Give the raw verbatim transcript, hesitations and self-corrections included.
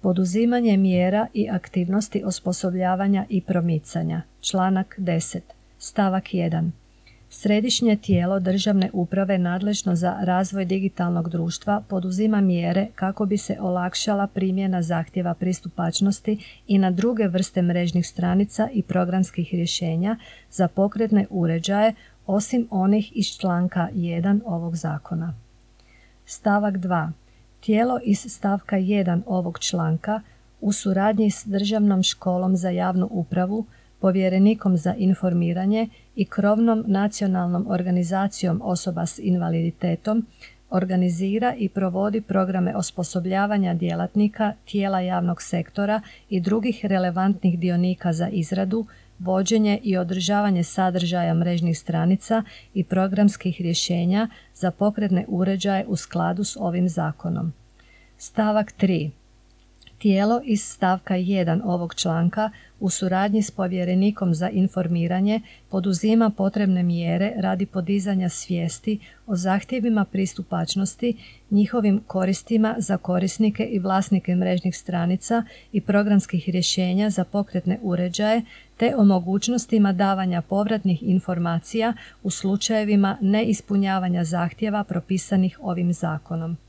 Poduzimanje mjera i aktivnosti osposobljavanja i promicanja. Članak deset. Stavak jedan. Središnje tijelo državne uprave nadležno za razvoj digitalnog društva poduzima mjere kako bi se olakšala primjena zahtjeva pristupačnosti i na druge vrste mrežnih stranica i programskih rješenja za pokretne uređaje, osim onih iz članka jedan ovog zakona. Stavak dva. Tijelo iz stavka jedan ovog članka u suradnji s Državnom školom za javnu upravu, povjerenikom za informiranje i krovnom nacionalnom organizacijom osoba s invaliditetom organizira i provodi programe osposobljavanja djelatnika, tijela javnog sektora i drugih relevantnih dionika za izradu, vođenje i održavanje sadržaja mrežnih stranica i programskih rješenja za pokretne uređaje u skladu s ovim zakonom. Stavak tri. Tijelo iz stavka jedan ovog članka u suradnji s povjerenikom za informiranje poduzima potrebne mjere radi podizanja svijesti o zahtjevima pristupačnosti, njihovim koristima za korisnike i vlasnike mrežnih stranica i programskih rješenja za pokretne uređaje, te o mogućnostima davanja povratnih informacija u slučajevima neispunjavanja zahtjeva propisanih ovim zakonom.